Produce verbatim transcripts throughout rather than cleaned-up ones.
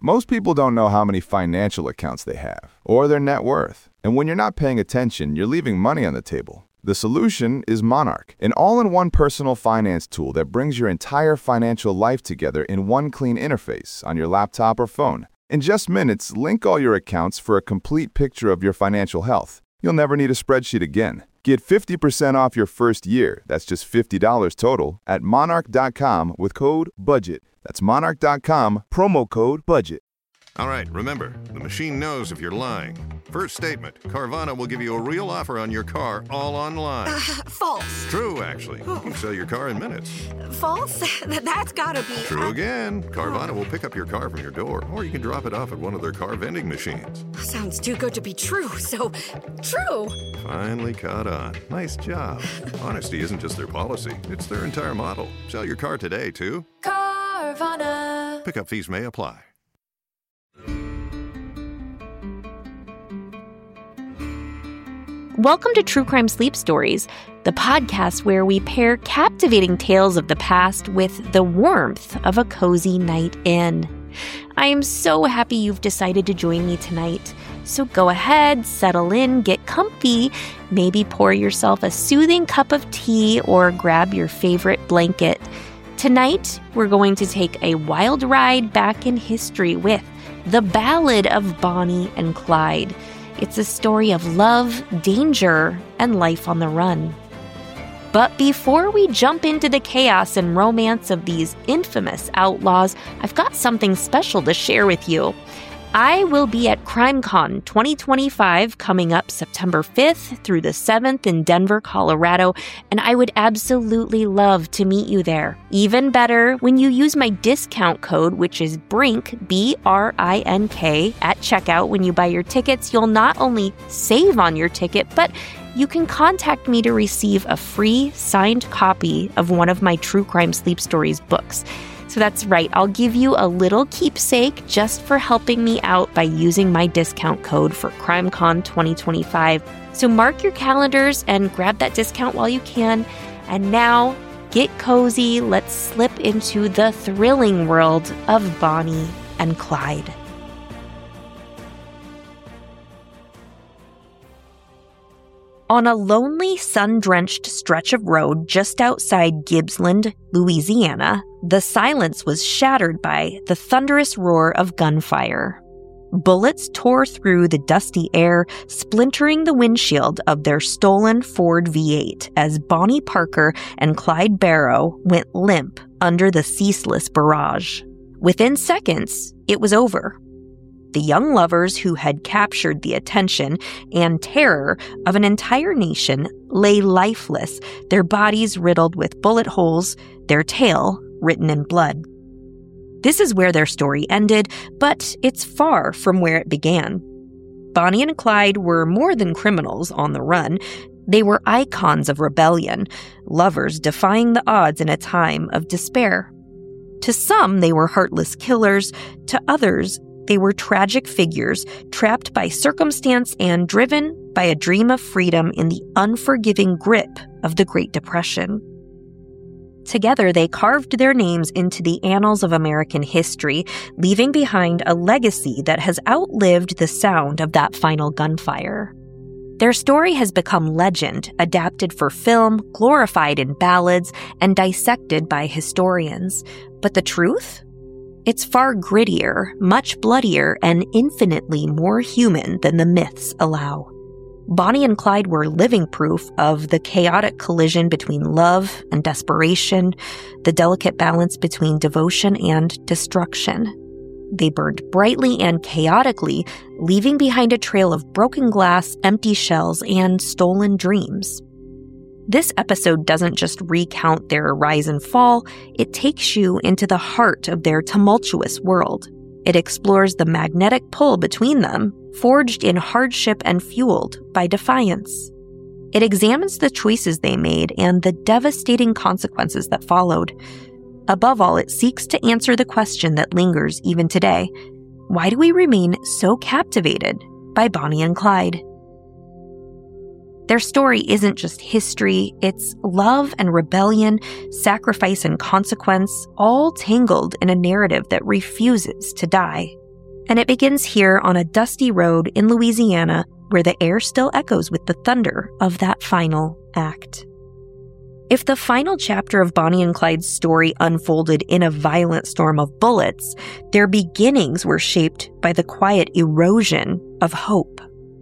Most people don't know how many financial accounts they have or their net worth. And when you're not paying attention, you're leaving money on the table. The solution is Monarch, an all-in-one personal finance tool that brings your entire financial life together in one clean interface on your laptop or phone. In just minutes, link all your accounts for a complete picture of your financial health. You'll never need a spreadsheet again. Get fifty percent off your first year, that's just fifty dollars total, at monarch dot com with code BUDGET. That's monarch dot com, promo code BUDGET. All right, remember, the machine knows if you're lying. First statement, Carvana will give you a real offer on your car all online. Uh, false. True, actually. Oh. You can sell your car in minutes. False? That's gotta be... True again. Carvana will pick up your car from your door, or you can drop it off at one of their car vending machines. Sounds too good to be true, so true. Finally caught on. Nice job. Honesty isn't just their policy, it's their entire model. Sell your car today, too. Carvana. Pickup fees may apply. Welcome to True Crime Sleep Stories, the podcast where we pair captivating tales of the past with the warmth of a cozy night in. I am so happy you've decided to join me tonight. So go ahead, settle in, get comfy, maybe pour yourself a soothing cup of tea or grab your favorite blanket. Tonight, we're going to take a wild ride back in history with The Ballad of Bonnie and Clyde. It's a story of love, danger, and life on the run. But before we jump into the chaos and romance of these infamous outlaws, I've got something special to share with you. I will be at CrimeCon twenty twenty-five coming up September fifth through the seventh in Denver, Colorado, and I would absolutely love to meet you there. Even better, when you use my discount code, which is BRINK, B R I N K, at checkout when you buy your tickets, you'll not only save on your ticket, but you can contact me to receive a free signed copy of one of my True Crime Sleep Stories books. So that's right, I'll give you a little keepsake just for helping me out by using my discount code for CrimeCon twenty twenty-five. So mark your calendars and grab that discount while you can. And now, get cozy, let's slip into the thrilling world of Bonnie and Clyde. On a lonely, sun-drenched stretch of road just outside Gibbsland, Louisiana, the silence was shattered by the thunderous roar of gunfire. Bullets tore through the dusty air, splintering the windshield of their stolen Ford V eight as Bonnie Parker and Clyde Barrow went limp under the ceaseless barrage. Within seconds, it was over. The young lovers who had captured the attention and terror of an entire nation lay lifeless, their bodies riddled with bullet holes, their tale written in blood. This is where their story ended, but it's far from where it began. Bonnie and Clyde were more than criminals on the run. They were icons of rebellion, lovers defying the odds in a time of despair. To some, they were heartless killers. To others, they were tragic figures trapped by circumstance and driven by a dream of freedom in the unforgiving grip of the Great Depression. Together, they carved their names into the annals of American history, leaving behind a legacy that has outlived the sound of that final gunfire. Their story has become legend, adapted for film, glorified in ballads, and dissected by historians. But the truth? It's far grittier, much bloodier, and infinitely more human than the myths allow. Bonnie and Clyde were living proof of the chaotic collision between love and desperation, the delicate balance between devotion and destruction. They burned brightly and chaotically, leaving behind a trail of broken glass, empty shells, and stolen dreams. This episode doesn't just recount their rise and fall, it takes you into the heart of their tumultuous world. It explores the magnetic pull between them, forged in hardship and fueled by defiance. It examines the choices they made and the devastating consequences that followed. Above all, it seeks to answer the question that lingers even today. Why do we remain so captivated by Bonnie and Clyde? Their story isn't just history, it's love and rebellion, sacrifice and consequence, all tangled in a narrative that refuses to die. And it begins here on a dusty road in Louisiana where the air still echoes with the thunder of that final act. If the final chapter of Bonnie and Clyde's story unfolded in a violent storm of bullets, their beginnings were shaped by the quiet erosion of hope.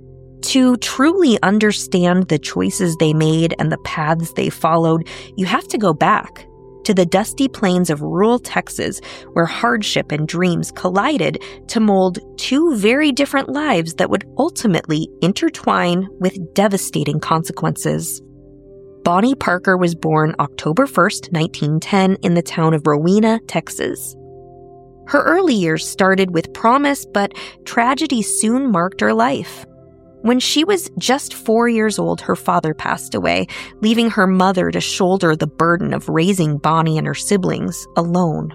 To truly understand the choices they made and the paths they followed, you have to go back to the dusty plains of rural Texas where hardship and dreams collided to mold two very different lives that would ultimately intertwine with devastating consequences. Bonnie Parker was born October first, nineteen ten, in the town of Rowena, Texas. Her early years started with promise, but tragedy soon marked her life. When she was just four years old, her father passed away, leaving her mother to shoulder the burden of raising Bonnie and her siblings alone.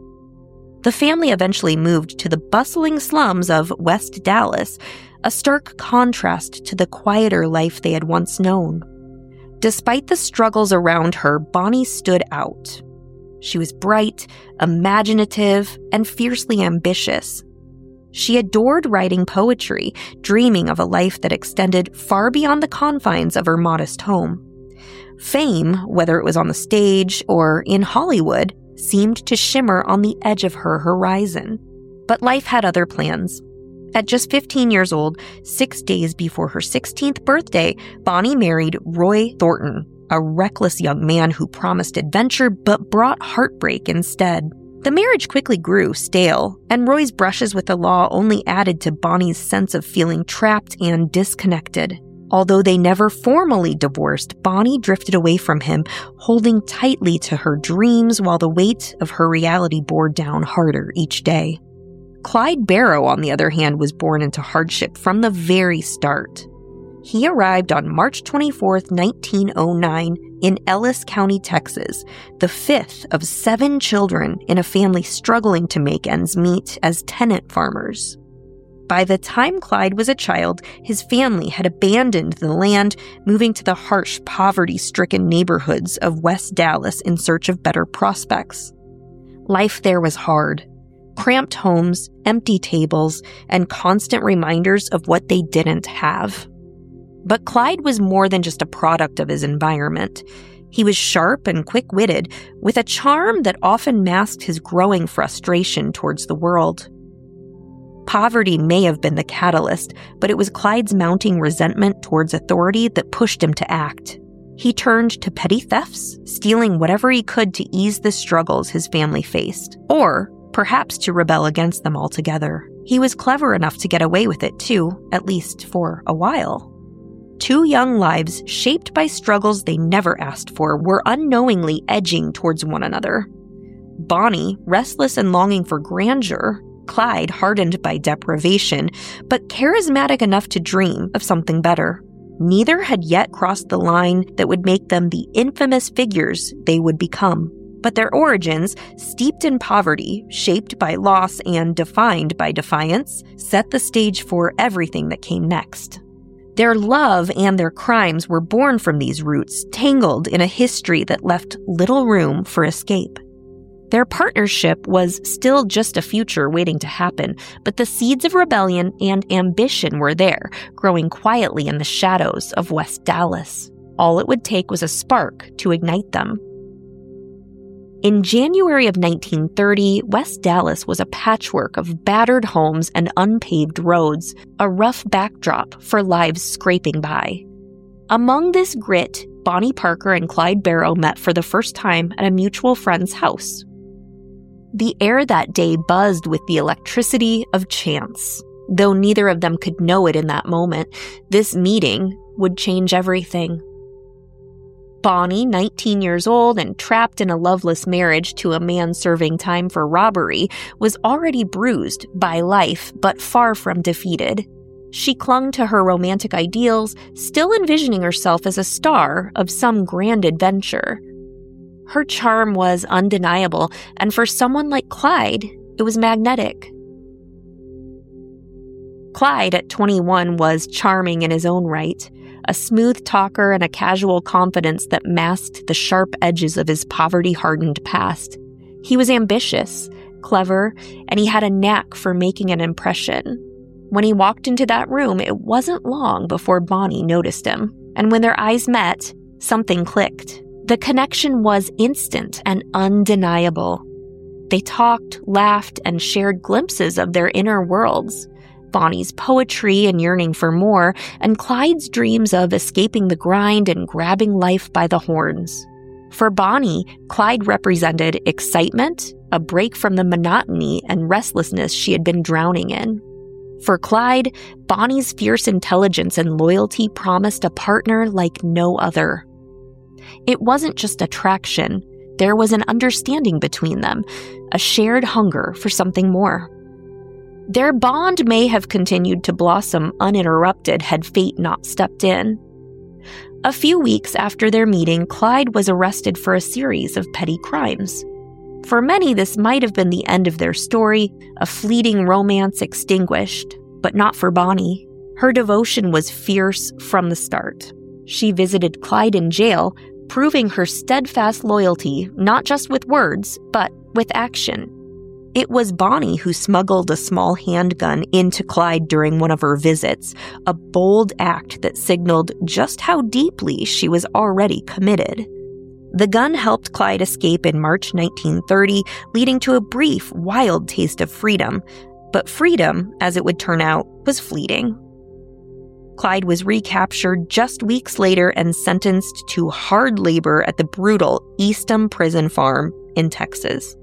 The family eventually moved to the bustling slums of West Dallas, a stark contrast to the quieter life they had once known. Despite the struggles around her, Bonnie stood out. She was bright, imaginative, and fiercely ambitious. She adored writing poetry, dreaming of a life that extended far beyond the confines of her modest home. Fame, whether it was on the stage or in Hollywood, seemed to shimmer on the edge of her horizon. But life had other plans. At just fifteen years old, six days before her sixteenth birthday, Bonnie married Roy Thornton, a reckless young man who promised adventure but brought heartbreak instead. The marriage quickly grew stale, and Roy's brushes with the law only added to Bonnie's sense of feeling trapped and disconnected. Although they never formally divorced, Bonnie drifted away from him, holding tightly to her dreams while the weight of her reality bore down harder each day. Clyde Barrow, on the other hand, was born into hardship from the very start. He arrived on March twenty-fourth, nineteen oh nine, in Ellis County, Texas, the fifth of seven children in a family struggling to make ends meet as tenant farmers. By the time Clyde was a child, his family had abandoned the land, moving to the harsh, poverty-stricken neighborhoods of West Dallas in search of better prospects. Life there was hard. Cramped homes, empty tables, and constant reminders of what they didn't have. But Clyde was more than just a product of his environment. He was sharp and quick-witted, with a charm that often masked his growing frustration towards the world. Poverty may have been the catalyst, but it was Clyde's mounting resentment towards authority that pushed him to act. He turned to petty thefts, stealing whatever he could to ease the struggles his family faced, or perhaps to rebel against them altogether. He was clever enough to get away with it too, at least for a while. Two young lives shaped by struggles they never asked for were unknowingly edging towards one another. Bonnie, restless and longing for grandeur, Clyde, hardened by deprivation, but charismatic enough to dream of something better. Neither had yet crossed the line that would make them the infamous figures they would become. But their origins, steeped in poverty, shaped by loss, and defined by defiance, set the stage for everything that came next. Their love and their crimes were born from these roots, tangled in a history that left little room for escape. Their partnership was still just a future waiting to happen, but the seeds of rebellion and ambition were there, growing quietly in the shadows of West Dallas. All it would take was a spark to ignite them. In January of nineteen thirty, West Dallas was a patchwork of battered homes and unpaved roads, a rough backdrop for lives scraping by. Among this grit, Bonnie Parker and Clyde Barrow met for the first time at a mutual friend's house. The air that day buzzed with the electricity of chance. Though neither of them could know it in that moment, this meeting would change everything. Bonnie, nineteen years old and trapped in a loveless marriage to a man serving time for robbery, was already bruised by life, but far from defeated. She clung to her romantic ideals, still envisioning herself as a star of some grand adventure. Her charm was undeniable, and for someone like Clyde, it was magnetic. Clyde, at twenty-one, was charming in his own right. A smooth talker and a casual confidence that masked the sharp edges of his poverty-hardened past. He was ambitious, clever, and he had a knack for making an impression. When he walked into that room, it wasn't long before Bonnie noticed him. And when their eyes met, something clicked. The connection was instant and undeniable. They talked, laughed, and shared glimpses of their inner worlds. Bonnie's poetry and yearning for more, and Clyde's dreams of escaping the grind and grabbing life by the horns. For Bonnie, Clyde represented excitement, a break from the monotony and restlessness she had been drowning in. For Clyde, Bonnie's fierce intelligence and loyalty promised a partner like no other. It wasn't just attraction. There was an understanding between them, a shared hunger for something more. Their bond may have continued to blossom uninterrupted had fate not stepped in. A few weeks after their meeting, Clyde was arrested for a series of petty crimes. For many, this might have been the end of their story, a fleeting romance extinguished, but not for Bonnie. Her devotion was fierce from the start. She visited Clyde in jail, proving her steadfast loyalty not just with words, but with action. It was Bonnie who smuggled a small handgun into Clyde during one of her visits, a bold act that signaled just how deeply she was already committed. The gun helped Clyde escape in March nineteen thirty, leading to a brief, wild taste of freedom. But freedom, as it would turn out, was fleeting. Clyde was recaptured just weeks later and sentenced to hard labor at the brutal Eastham Prison Farm in Texas.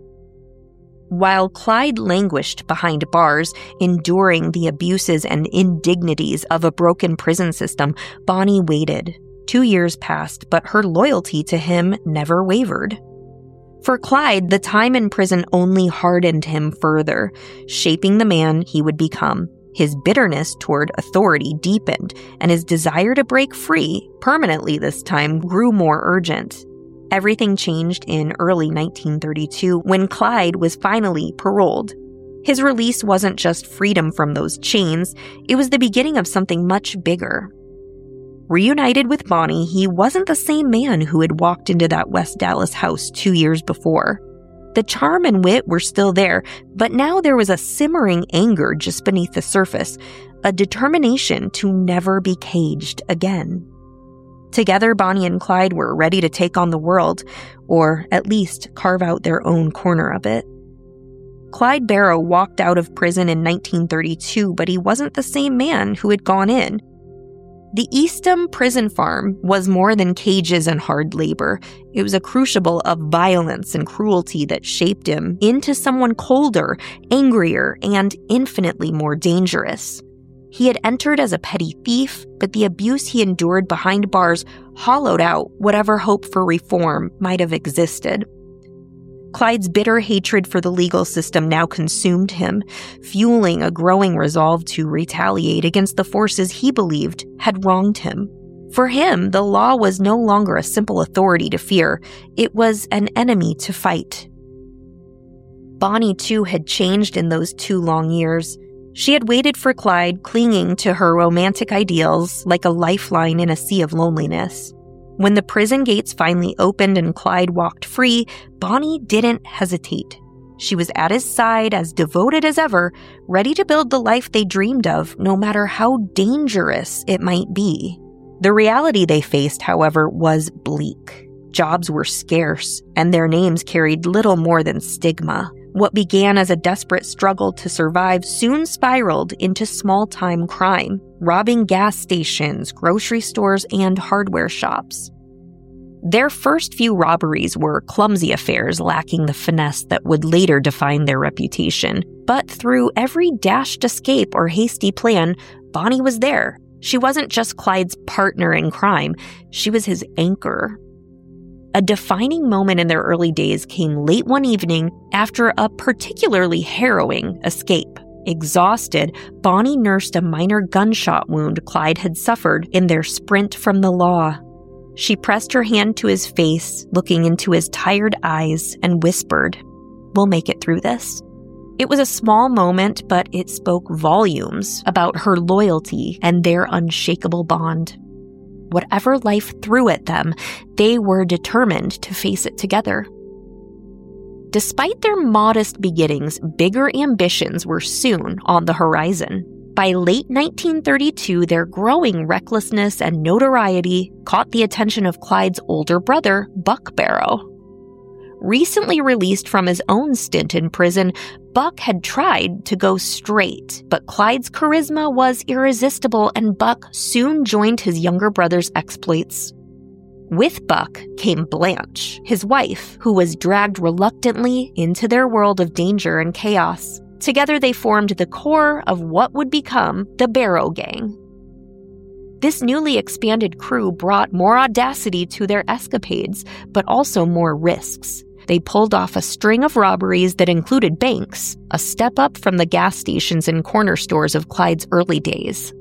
While Clyde languished behind bars, enduring the abuses and indignities of a broken prison system, Bonnie waited. Two years passed, but her loyalty to him never wavered. For Clyde, the time in prison only hardened him further, shaping the man he would become. His bitterness toward authority deepened, and his desire to break free, permanently this time, grew more urgent. Everything changed in early nineteen thirty-two when Clyde was finally paroled. His release wasn't just freedom from those chains, it was the beginning of something much bigger. Reunited with Bonnie, he wasn't the same man who had walked into that West Dallas house two years before. The charm and wit were still there, but now there was a simmering anger just beneath the surface, a determination to never be caged again. Together, Bonnie and Clyde were ready to take on the world, or at least carve out their own corner of it. Clyde Barrow walked out of prison in nineteen thirty-two, but he wasn't the same man who had gone in. The Eastham Prison Farm was more than cages and hard labor. It was a crucible of violence and cruelty that shaped him into someone colder, angrier, and infinitely more dangerous. He had entered as a petty thief, but the abuse he endured behind bars hollowed out whatever hope for reform might have existed. Clyde's bitter hatred for the legal system now consumed him, fueling a growing resolve to retaliate against the forces he believed had wronged him. For him, the law was no longer a simple authority to fear. It was an enemy to fight. Bonnie, too, had changed in those two long years. She had waited for Clyde, clinging to her romantic ideals like a lifeline in a sea of loneliness. When the prison gates finally opened and Clyde walked free, Bonnie didn't hesitate. She was at his side, as devoted as ever, ready to build the life they dreamed of, no matter how dangerous it might be. The reality they faced, however, was bleak. Jobs were scarce, and their names carried little more than stigma. What began as a desperate struggle to survive soon spiraled into small-time crime, robbing gas stations, grocery stores, and hardware shops. Their first few robberies were clumsy affairs lacking the finesse that would later define their reputation. But through every dashed escape or hasty plan, Bonnie was there. She wasn't just Clyde's partner in crime, she was his anchor. A defining moment in their early days came late one evening after a particularly harrowing escape. Exhausted, Bonnie nursed a minor gunshot wound Clyde had suffered in their sprint from the law. She pressed her hand to his face, looking into his tired eyes, and whispered, "We'll make it through this." It was a small moment, but it spoke volumes about her loyalty and their unshakable bond. Whatever life threw at them, they were determined to face it together. Despite their modest beginnings, bigger ambitions were soon on the horizon. By late nineteen thirty-two, their growing recklessness and notoriety caught the attention of Clyde's older brother, Buck Barrow. Recently released from his own stint in prison, Buck had tried to go straight, but Clyde's charisma was irresistible, and Buck soon joined his younger brother's exploits. With Buck came Blanche, his wife, who was dragged reluctantly into their world of danger and chaos. Together they formed the core of what would become the Barrow Gang. This newly expanded crew brought more audacity to their escapades, but also more risks. They pulled off a string of robberies that included banks, a step up from the gas stations and corner stores of Clyde's early days.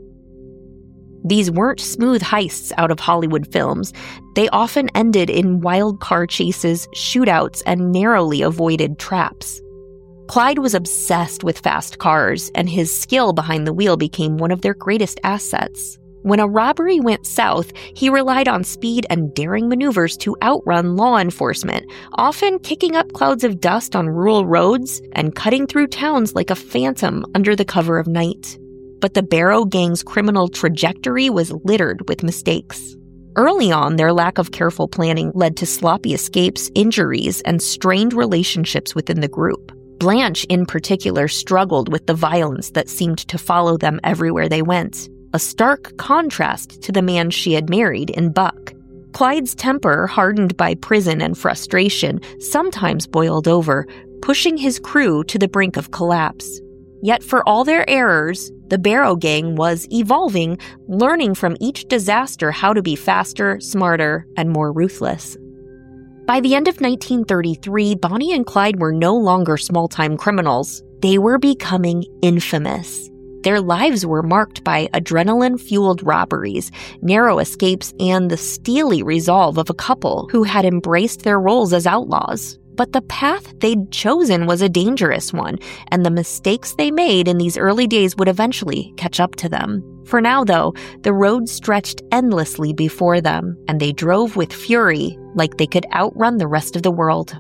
These weren't smooth heists out of Hollywood films. They often ended in wild car chases, shootouts, and narrowly avoided traps. Clyde was obsessed with fast cars, and his skill behind the wheel became one of their greatest assets. When a robbery went south, he relied on speed and daring maneuvers to outrun law enforcement, often kicking up clouds of dust on rural roads and cutting through towns like a phantom under the cover of night. But the Barrow Gang's criminal trajectory was littered with mistakes. Early on, their lack of careful planning led to sloppy escapes, injuries, and strained relationships within the group. Blanche, in particular, struggled with the violence that seemed to follow them everywhere they went, a stark contrast to the man she had married in Buck. Clyde's temper, hardened by prison and frustration, sometimes boiled over, pushing his crew to the brink of collapse. Yet for all their errors, the Barrow Gang was evolving, learning from each disaster how to be faster, smarter, and more ruthless. By the end of nineteen thirty-three, Bonnie and Clyde were no longer small-time criminals. They were becoming infamous. Their lives were marked by adrenaline-fueled robberies, narrow escapes, and the steely resolve of a couple who had embraced their roles as outlaws. But the path they'd chosen was a dangerous one, and the mistakes they made in these early days would eventually catch up to them. For now, though, the road stretched endlessly before them, and they drove with fury like they could outrun the rest of the world.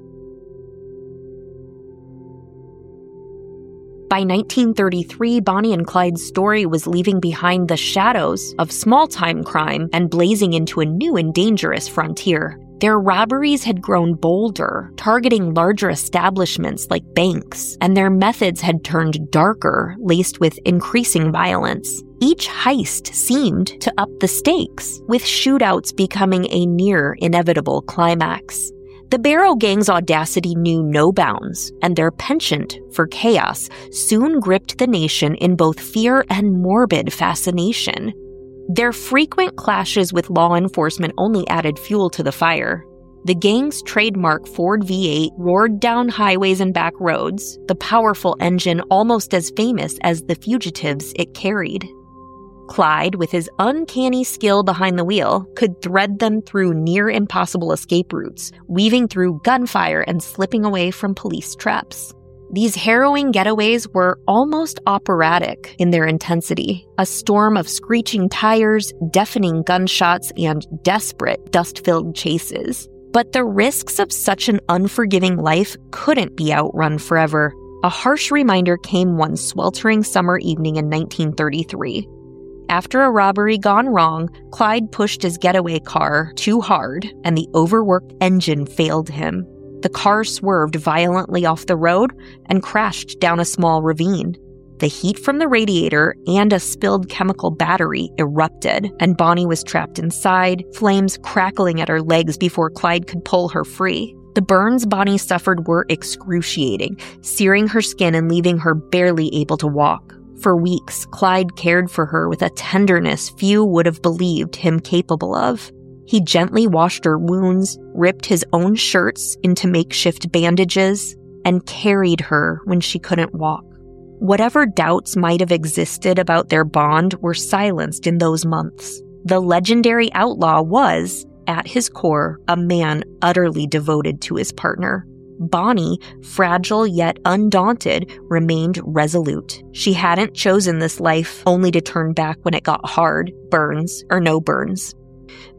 By nineteen thirty-three, Bonnie and Clyde's story was leaving behind the shadows of small-time crime and blazing into a new and dangerous frontier. Their robberies had grown bolder, targeting larger establishments like banks, and their methods had turned darker, laced with increasing violence. Each heist seemed to up the stakes, with shootouts becoming a near inevitable climax. The Barrow Gang's audacity knew no bounds, and their penchant for chaos soon gripped the nation in both fear and morbid fascination. Their frequent clashes with law enforcement only added fuel to the fire. The gang's trademark Ford V eight roared down highways and back roads, the powerful engine almost as famous as the fugitives it carried. Clyde, with his uncanny skill behind the wheel, could thread them through near-impossible escape routes, weaving through gunfire and slipping away from police traps. These harrowing getaways were almost operatic in their intensity, a storm of screeching tires, deafening gunshots, and desperate, dust-filled chases. But the risks of such an unforgiving life couldn't be outrun forever. A harsh reminder came one sweltering summer evening in nineteen thirty-three. After a robbery gone wrong, Clyde pushed his getaway car too hard, and the overworked engine failed him. The car swerved violently off the road and crashed down a small ravine. The heat from the radiator and a spilled chemical battery erupted, and Bonnie was trapped inside, flames crackling at her legs before Clyde could pull her free. The burns Bonnie suffered were excruciating, searing her skin and leaving her barely able to walk. For weeks, Clyde cared for her with a tenderness few would have believed him capable of. He gently washed her wounds, ripped his own shirts into makeshift bandages, and carried her when she couldn't walk. Whatever doubts might have existed about their bond were silenced in those months. The legendary outlaw was, at his core, a man utterly devoted to his partner. Bonnie, fragile yet undaunted, remained resolute. She hadn't chosen this life only to turn back when it got hard, burns or no burns.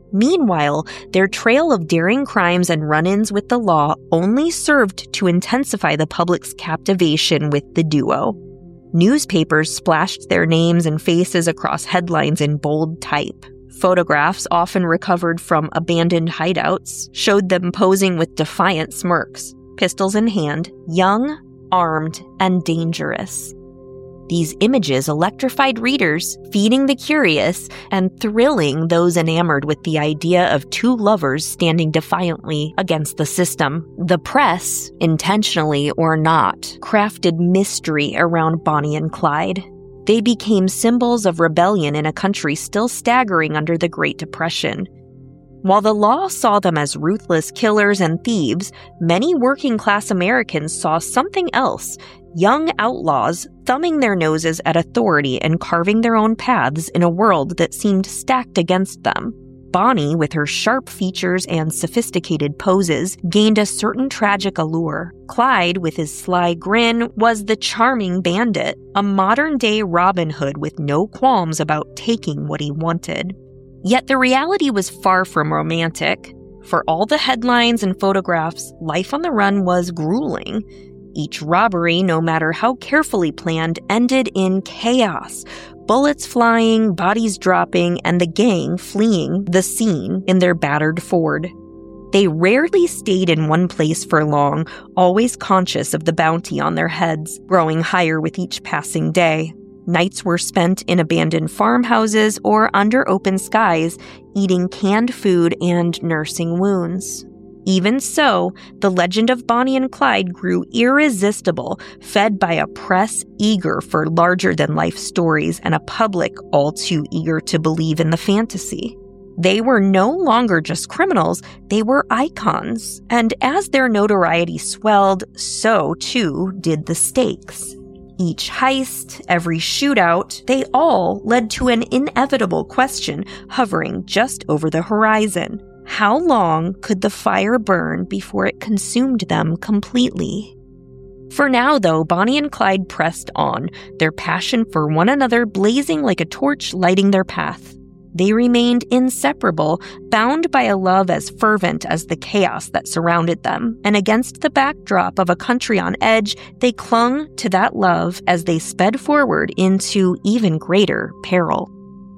Meanwhile, their trail of daring crimes and run-ins with the law only served to intensify the public's captivation with the duo. Newspapers splashed their names and faces across headlines in bold type. Photographs, often recovered from abandoned hideouts, showed them posing with defiant smirks, pistols in hand, young, armed, and dangerous. These images electrified readers, feeding the curious and thrilling those enamored with the idea of two lovers standing defiantly against the system. The press, intentionally or not, crafted mystery around Bonnie and Clyde. They became symbols of rebellion in a country still staggering under the Great Depression. While the law saw them as ruthless killers and thieves, many working-class Americans saw something else: young outlaws thumbing their noses at authority and carving their own paths in a world that seemed stacked against them. Bonnie, with her sharp features and sophisticated poses, gained a certain tragic allure. Clyde, with his sly grin, was the charming bandit, a modern-day Robin Hood with no qualms about taking what he wanted. Yet the reality was far from romantic. For all the headlines and photographs, life on the run was grueling. Each robbery, no matter how carefully planned, ended in chaos. Bullets flying, bodies dropping, and the gang fleeing the scene in their battered Ford. They rarely stayed in one place for long, always conscious of the bounty on their heads, growing higher with each passing day. Nights were spent in abandoned farmhouses or under open skies, eating canned food and nursing wounds. Even so, the legend of Bonnie and Clyde grew irresistible, fed by a press eager for larger-than-life stories and a public all too eager to believe in the fantasy. They were no longer just criminals, they were icons. And as their notoriety swelled, so too did the stakes. Each heist, every shootout, they all led to an inevitable question hovering just over the horizon. How long could the fire burn before it consumed them completely? For now, though, Bonnie and Clyde pressed on, their passion for one another blazing like a torch lighting their path. They remained inseparable, bound by a love as fervent as the chaos that surrounded them, and against the backdrop of a country on edge, they clung to that love as they sped forward into even greater peril.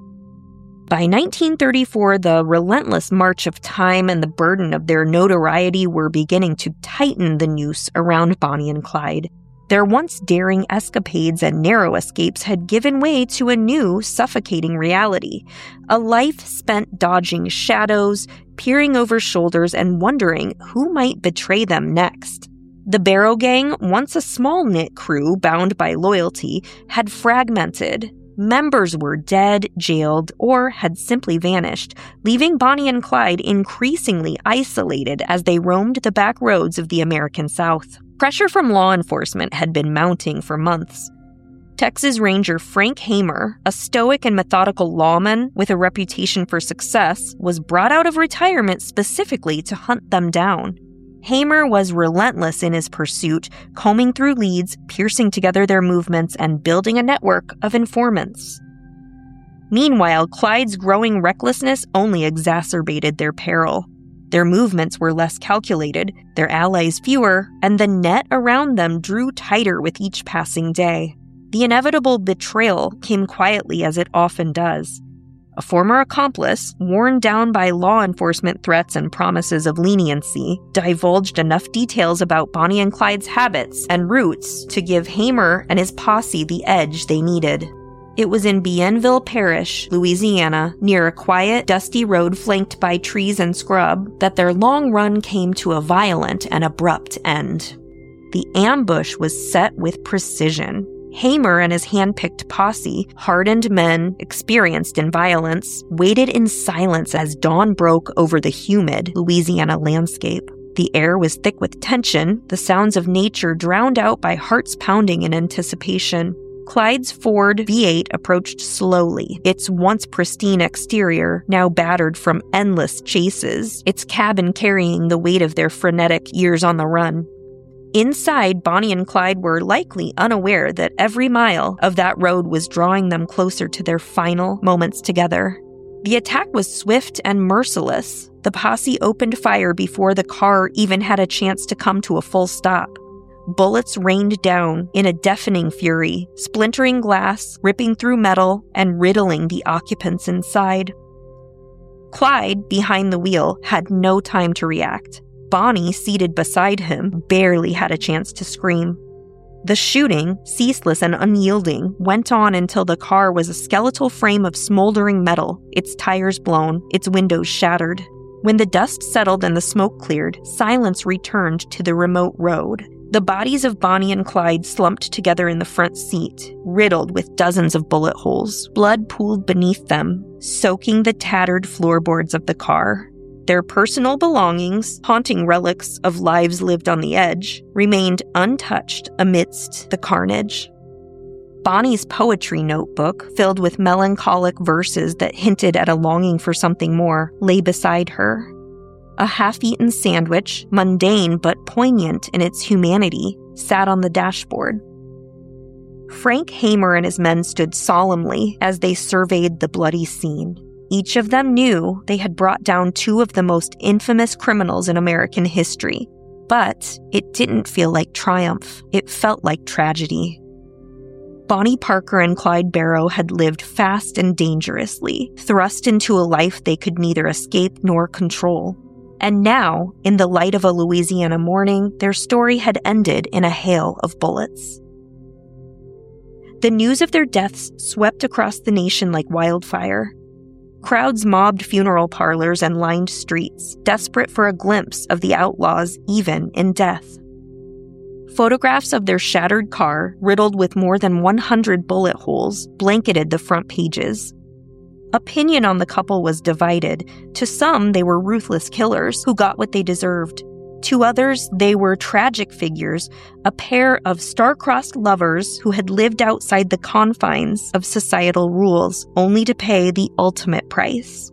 By nineteen thirty-four, the relentless march of time and the burden of their notoriety were beginning to tighten the noose around Bonnie and Clyde. Their once daring escapades and narrow escapes had given way to a new, suffocating reality. A life spent dodging shadows, peering over shoulders, and wondering who might betray them next. The Barrow Gang, once a small-knit crew bound by loyalty, had fragmented. Members were dead, jailed, or had simply vanished, leaving Bonnie and Clyde increasingly isolated as they roamed the back roads of the American South. Pressure from law enforcement had been mounting for months. Texas Ranger Frank Hamer, a stoic and methodical lawman with a reputation for success, was brought out of retirement specifically to hunt them down. Hamer was relentless in his pursuit, combing through leads, piercing together their movements, and building a network of informants. Meanwhile, Clyde's growing recklessness only exacerbated their peril. Their movements were less calculated, their allies fewer, and the net around them drew tighter with each passing day. The inevitable betrayal came quietly as it often does. A former accomplice, worn down by law enforcement threats and promises of leniency, divulged enough details about Bonnie and Clyde's habits and routes to give Hamer and his posse the edge they needed. It was in Bienville Parish, Louisiana, near a quiet, dusty road flanked by trees and scrub, that their long run came to a violent and abrupt end. The ambush was set with precision. Hamer and his hand-picked posse, hardened men, experienced in violence, waited in silence as dawn broke over the humid Louisiana landscape. The air was thick with tension, the sounds of nature drowned out by hearts pounding in anticipation. Clyde's Ford V eight approached slowly, its once pristine exterior now battered from endless chases, its cabin carrying the weight of their frenetic years on the run. Inside, Bonnie and Clyde were likely unaware that every mile of that road was drawing them closer to their final moments together. The attack was swift and merciless. The posse opened fire before the car even had a chance to come to a full stop. Bullets rained down in a deafening fury, splintering glass, ripping through metal, and riddling the occupants inside. Clyde, behind the wheel, had no time to react. Bonnie, seated beside him, barely had a chance to scream. The shooting, ceaseless and unyielding, went on until the car was a skeletal frame of smoldering metal, its tires blown, its windows shattered. When the dust settled and the smoke cleared, silence returned to the remote road. The bodies of Bonnie and Clyde slumped together in the front seat, riddled with dozens of bullet holes. Blood pooled beneath them, soaking the tattered floorboards of the car. Their personal belongings, haunting relics of lives lived on the edge, remained untouched amidst the carnage. Bonnie's poetry notebook, filled with melancholic verses that hinted at a longing for something more, lay beside her. A half-eaten sandwich, mundane but poignant in its humanity, sat on the dashboard. Frank Hamer and his men stood solemnly as they surveyed the bloody scene. Each of them knew they had brought down two of the most infamous criminals in American history. But it didn't feel like triumph. It felt like tragedy. Bonnie Parker and Clyde Barrow had lived fast and dangerously, thrust into a life they could neither escape nor control. And now, in the light of a Louisiana morning, their story had ended in a hail of bullets. The news of their deaths swept across the nation like wildfire. Crowds mobbed funeral parlors and lined streets, desperate for a glimpse of the outlaws even in death. Photographs of their shattered car, riddled with more than one hundred bullet holes, blanketed the front pages. Opinion on the couple was divided. To some, they were ruthless killers who got what they deserved. To others, they were tragic figures, a pair of star-crossed lovers who had lived outside the confines of societal rules, only to pay the ultimate price.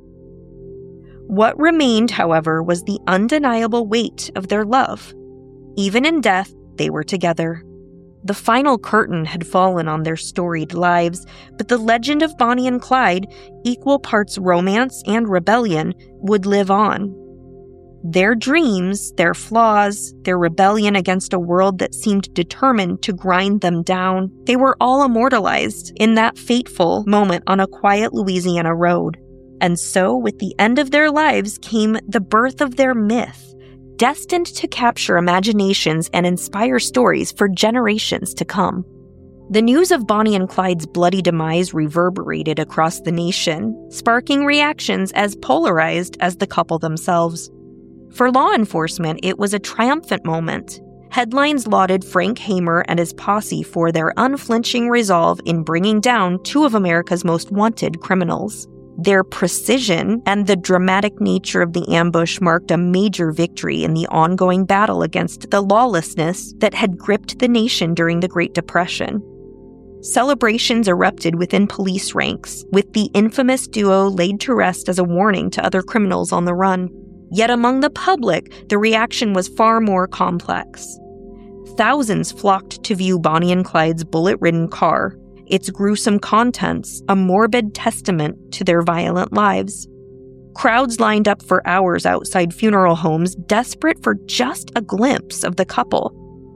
What remained, however, was the undeniable weight of their love. Even in death, they were together. The final curtain had fallen on their storied lives, but the legend of Bonnie and Clyde, equal parts romance and rebellion, would live on. Their dreams, their flaws, their rebellion against a world that seemed determined to grind them down, they were all immortalized in that fateful moment on a quiet Louisiana road. And so, with the end of their lives came the birth of their myth, destined to capture imaginations and inspire stories for generations to come. The news of Bonnie and Clyde's bloody demise reverberated across the nation, sparking reactions as polarized as the couple themselves. For law enforcement, it was a triumphant moment. Headlines lauded Frank Hamer and his posse for their unflinching resolve in bringing down two of America's most wanted criminals. Their precision and the dramatic nature of the ambush marked a major victory in the ongoing battle against the lawlessness that had gripped the nation during the Great Depression. Celebrations erupted within police ranks, with the infamous duo laid to rest as a warning to other criminals on the run. Yet among the public, the reaction was far more complex. Thousands flocked to view Bonnie and Clyde's bullet-ridden car, its gruesome contents a morbid testament to their violent lives. Crowds lined up for hours outside funeral homes, desperate for just a glimpse of the couple.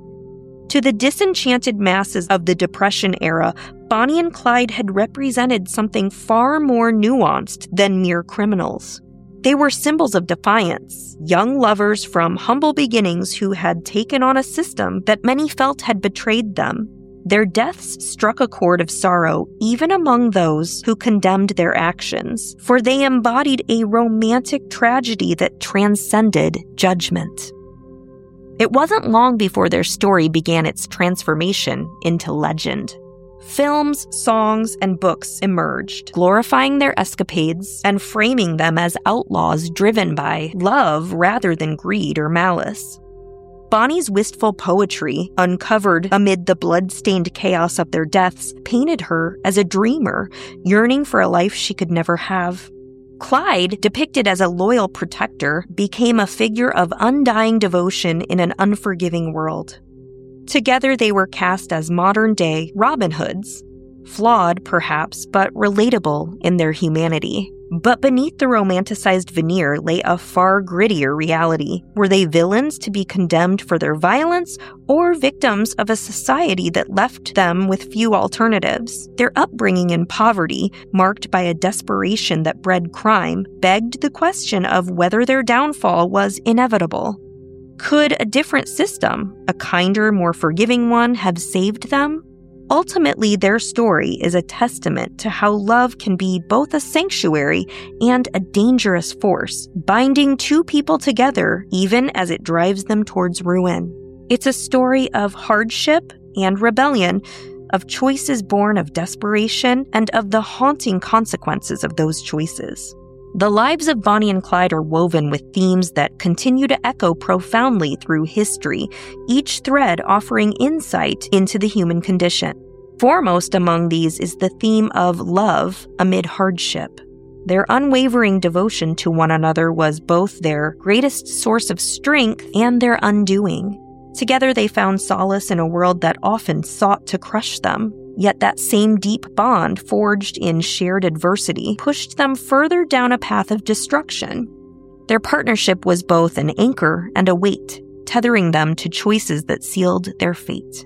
To the disenchanted masses of the Depression era, Bonnie and Clyde had represented something far more nuanced than mere criminals. They were symbols of defiance, young lovers from humble beginnings who had taken on a system that many felt had betrayed them. Their deaths struck a chord of sorrow even among those who condemned their actions, for they embodied a romantic tragedy that transcended judgment. It wasn't long before their story began its transformation into legend. Films, songs, and books emerged, glorifying their escapades and framing them as outlaws driven by love rather than greed or malice. Bonnie's wistful poetry, uncovered amid the blood-stained chaos of their deaths, painted her as a dreamer, yearning for a life she could never have. Clyde, depicted as a loyal protector, became a figure of undying devotion in an unforgiving world. Together they were cast as modern-day Robin Hoods. flawed perhaps, but relatable in their humanity. But beneath the romanticized veneer lay a far grittier reality. Were they villains to be condemned for their violence, or victims of a society that left them with few alternatives? Their upbringing in poverty, marked by a desperation that bred crime, begged the question of whether their downfall was inevitable. Could a different system, a kinder, more forgiving one, have saved them? Ultimately, their story is a testament to how love can be both a sanctuary and a dangerous force, binding two people together even as it drives them towards ruin. It's a story of hardship and rebellion, of choices born of desperation, and of the haunting consequences of those choices. The lives of Bonnie and Clyde are woven with themes that continue to echo profoundly through history, each thread offering insight into the human condition. Foremost among these is the theme of love amid hardship. Their unwavering devotion to one another was both their greatest source of strength and their undoing. Together they found solace in a world that often sought to crush them. Yet that same deep bond forged in shared adversity pushed them further down a path of destruction. Their partnership was both an anchor and a weight, tethering them to choices that sealed their fate.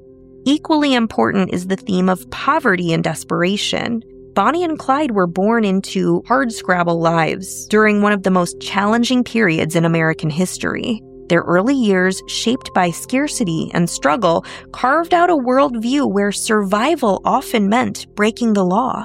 Equally important is the theme of poverty and desperation. Bonnie and Clyde were born into hardscrabble lives during one of the most challenging periods in American history. Their early years, shaped by scarcity and struggle, carved out a worldview where survival often meant breaking the law.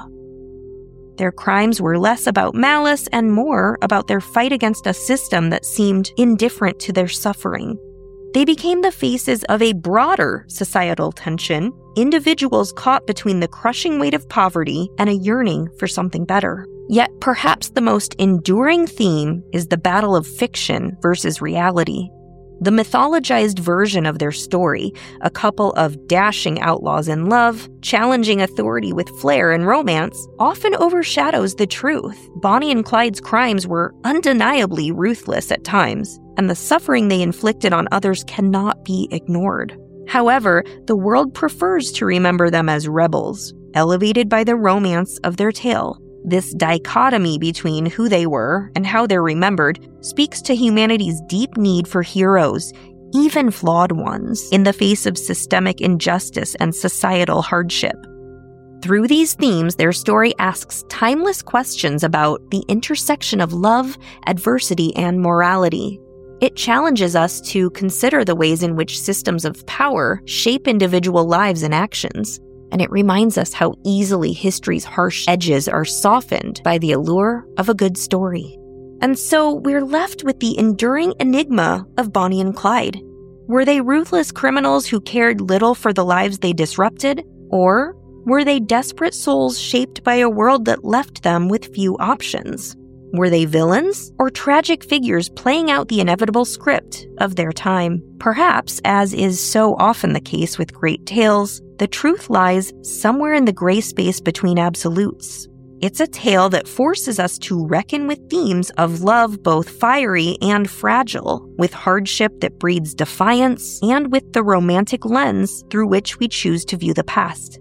Their crimes were less about malice and more about their fight against a system that seemed indifferent to their suffering. They became the faces of a broader societal tension, individuals caught between the crushing weight of poverty and a yearning for something better. Yet perhaps the most enduring theme is the battle of fiction versus reality. The mythologized version of their story, a couple of dashing outlaws in love, challenging authority with flair and romance, often overshadows the truth. Bonnie and Clyde's crimes were undeniably ruthless at times, and the suffering they inflicted on others cannot be ignored. However, the world prefers to remember them as rebels, elevated by the romance of their tale. This dichotomy between who they were and how they're remembered speaks to humanity's deep need for heroes, even flawed ones, in the face of systemic injustice and societal hardship. Through these themes, their story asks timeless questions about the intersection of love, adversity, and morality. It challenges us to consider the ways in which systems of power shape individual lives and actions. And it reminds us how easily history's harsh edges are softened by the allure of a good story. And so we're left with the enduring enigma of Bonnie and Clyde. Were they ruthless criminals who cared little for the lives they disrupted? Or were they desperate souls shaped by a world that left them with few options? Were they villains or tragic figures playing out the inevitable script of their time? Perhaps, as is so often the case with great tales, the truth lies somewhere in the gray space between absolutes. It's a tale that forces us to reckon with themes of love both fiery and fragile, with hardship that breeds defiance, and with the romantic lens through which we choose to view the past.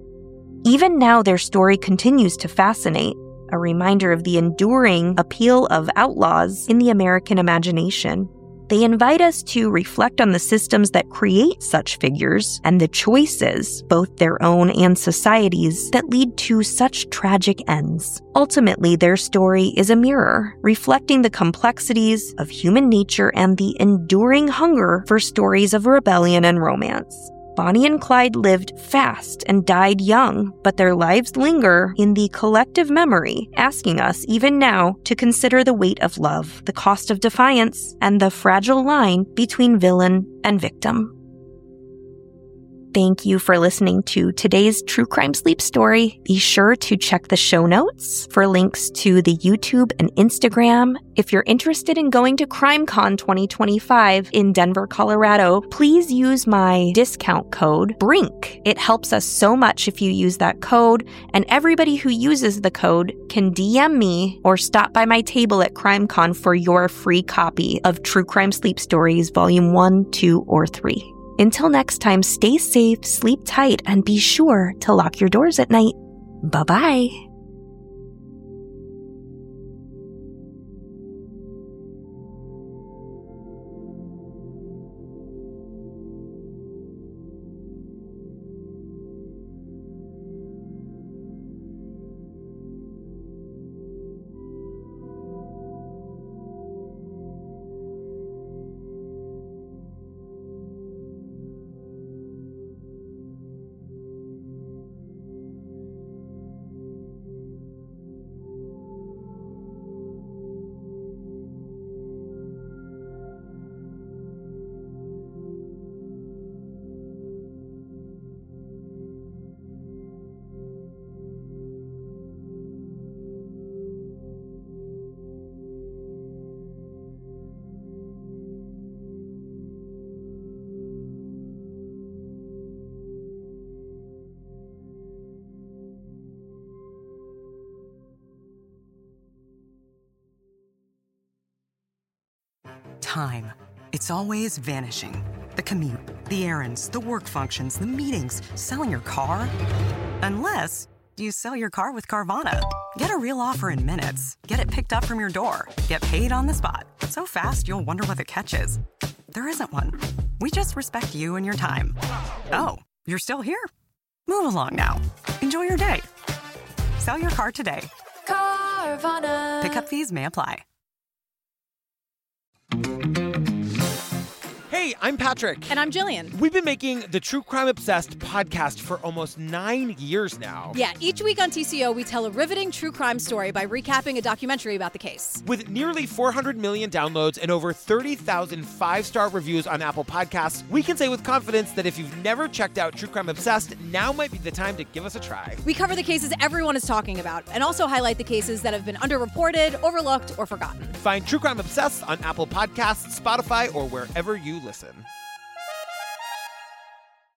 Even now, their story continues to fascinate, a reminder of the enduring appeal of outlaws in the American imagination. They invite us to reflect on the systems that create such figures and the choices, both their own and society's, that lead to such tragic ends. Ultimately, their story is a mirror, reflecting the complexities of human nature and the enduring hunger for stories of rebellion and romance. Bonnie and Clyde lived fast and died young, but their lives linger in the collective memory, asking us, even now, to consider the weight of love, the cost of defiance, and the fragile line between villain and victim. Thank you for listening to today's True Crime Sleep story. Be sure to check the show notes for links to the YouTube and Instagram. If you're interested in going to CrimeCon twenty twenty-five in Denver, Colorado, please use my discount code, BRINK. It helps us so much if you use that code, and everybody who uses the code can D M me or stop by my table at CrimeCon for your free copy of True Crime Sleep Stories Volume one, two, or three. Until next time, stay safe, sleep tight, and be sure to lock your doors at night. Bye-bye. Time. It's always vanishing. The commute, the errands, the work functions, the meetings, selling your car. Unless you sell your car with Carvana. Get a real offer in minutes. Get it picked up from your door. Get paid on the spot. So fast, you'll wonder what the catch is. There isn't one. We just respect you and your time. Oh, you're still here? Move along now. Enjoy your day. Sell your car today. Carvana. Pickup fees may apply. Hey, I'm Patrick. And I'm Jillian. We've been making the True Crime Obsessed podcast for almost nine years now. Yeah, each week on T C O, we tell a riveting true crime story by recapping a documentary about the case. With nearly four hundred million downloads and over thirty thousand five-star reviews on Apple Podcasts, we can say with confidence that if you've never checked out True Crime Obsessed, now might be the time to give us a try. We cover the cases everyone is talking about and also highlight the cases that have been underreported, overlooked, or forgotten. Find True Crime Obsessed on Apple Podcasts, Spotify, or wherever you listen.